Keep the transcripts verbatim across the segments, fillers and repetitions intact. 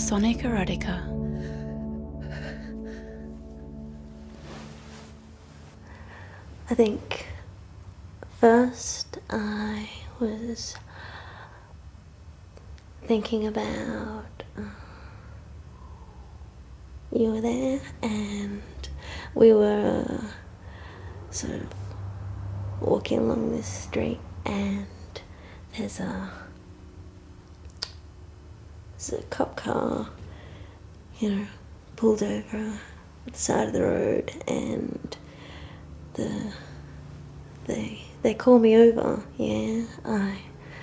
Sonic Erotica. I think first I was thinking about uh, you were there and we were sort of walking along this street and there's a there's a cop car, you know, pulled over at the side of the road and the they they call me over. Yeah, I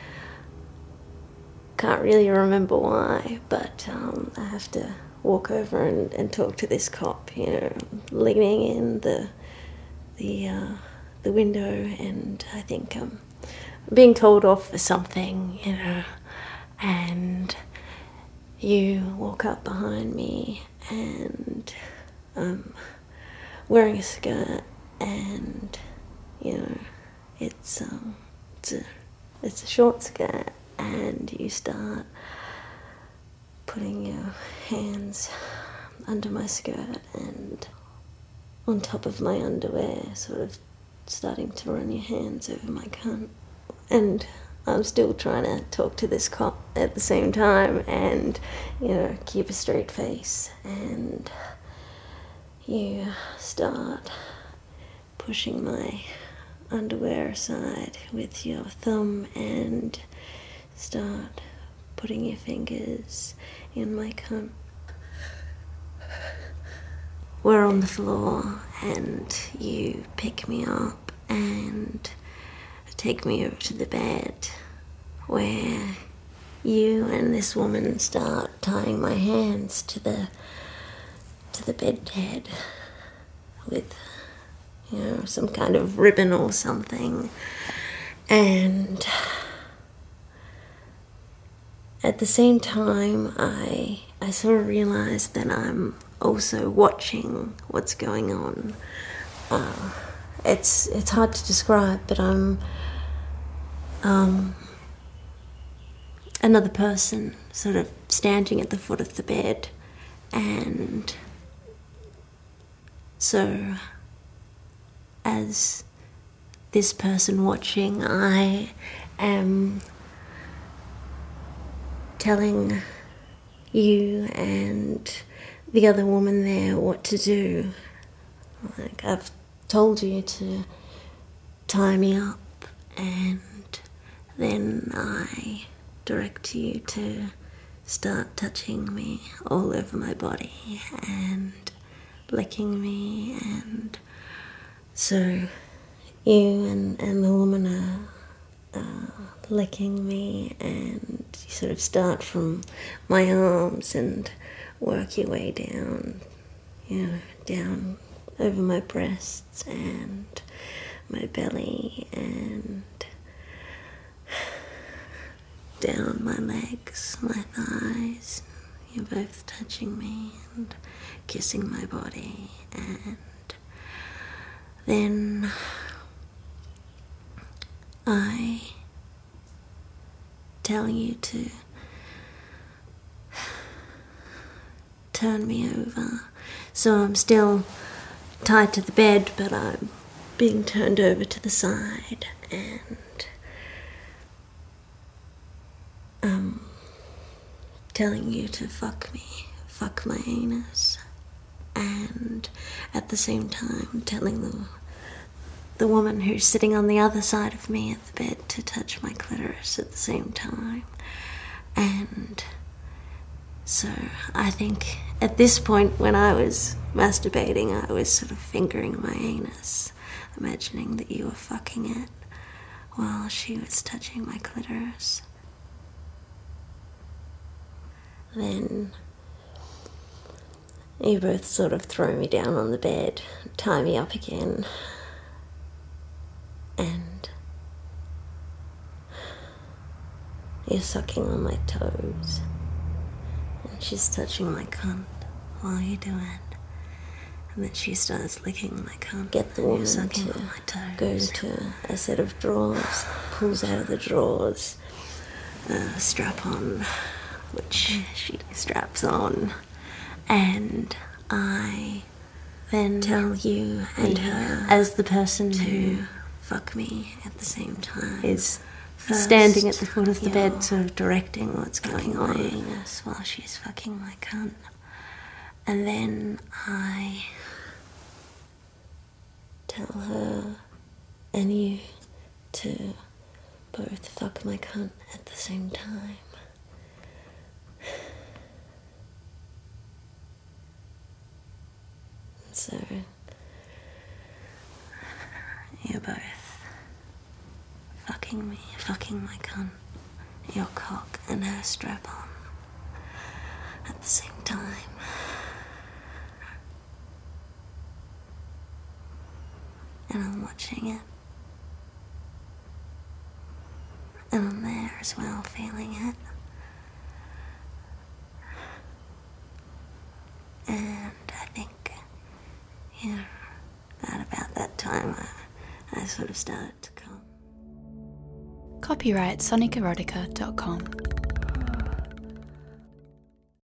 can't really remember why, but um, I have to walk over and, and talk to this cop, you know, leaning in the the uh, the window, and I think um, I'm being told off for something, you know, and you walk up behind me and um, wearing a skirt, and you know, it's um, it's a it's a short skirt, and you start putting your hands under my skirt and on top of my underwear, sort of starting to run your hands over my cunt. And I'm still trying to talk to this cop at the same time and, you know, keep a straight face. And you start pushing my underwear aside with your thumb and start putting your fingers in my cunt. We're on the floor and you pick me up and take me over to the bed where you and this woman start tying my hands to the to the bed head with, you know, some kind of ribbon or something. And at the same time, I I sort of realised that I'm also watching what's going on. Uh, it's it's hard to describe, but I'm um, another person sort of standing at the foot of the bed, and so as this person watching, I am telling you and the other woman there what to do. Like, I've told you to tie me up, and then I direct you to start touching me all over my body and licking me. And so you and, and the woman are uh, licking me, and you sort of start from my arms and work your way down, you know, down over my breasts and my belly and down my legs, my thighs. You're both touching me and kissing my body, and then I tell you to turn me over. So I'm still tied to the bed, but I'm being turned over to the side, and I'm telling you to fuck me, fuck my anus, and at the same time telling the the woman who's sitting on the other side of me at the bed to touch my clitoris at the same time. And so I think at this point, when I was masturbating, I was sort of fingering my anus, imagining that you were fucking it while she was touching my clitoris. Then you both sort of throw me down on the bed, tie me up again, and you're sucking on my toes. She's touching my cunt while you do it. And then she starts licking my cunt. Get the woman sucking on my toes. Goes to a set of drawers, pulls out of the drawers a strap-on which she straps on, and I then tell you and her as the person to who fuck me at the same time. is First, standing at the foot of the you're bed, sort of directing what's going fucking my on. anus while she's fucking my cunt. And then I tell her and you to both fuck my cunt at the same time. And so you're both fucking me, fucking my cunt, your cock and her strap on at the same time. And I'm watching it. And I'm there as well, feeling it. And I think, you know, at about that time, I, I sort of started to come. Copyright sonic erotica dot com.